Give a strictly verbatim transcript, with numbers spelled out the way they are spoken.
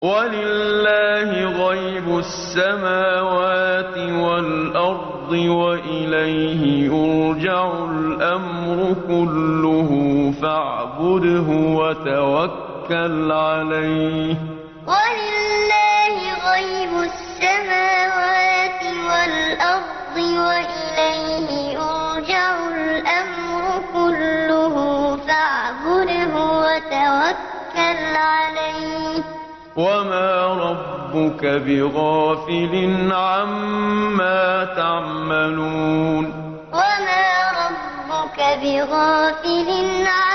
وَلِلَّهِ غَيْبُ السَّمَاوَاتِ وَالْأَرْضِ وَإِلَيْهِ يُرْجَعُ الْأَمْرُ كُلُّهُ فَاعْبُدْهُ وَتَوَكَّلْ عَلَيْهِ ۚ وَلِلَّهِ غَيْبُ السَّمَاوَاتِ وَالْأَرْضِ وَإِلَيْهِ يُرْجَعُ الْأَمْرُ كُلُّهُ فَاعْبُدْهُ وَتَوَكَّلْ عَلَيْهِ ۚ وَمَا رَبُّكَ بِغَافِلٍ عَمَّا تَعْمَلُونَ وَمَا رَبُّكَ بِغَافِلٍ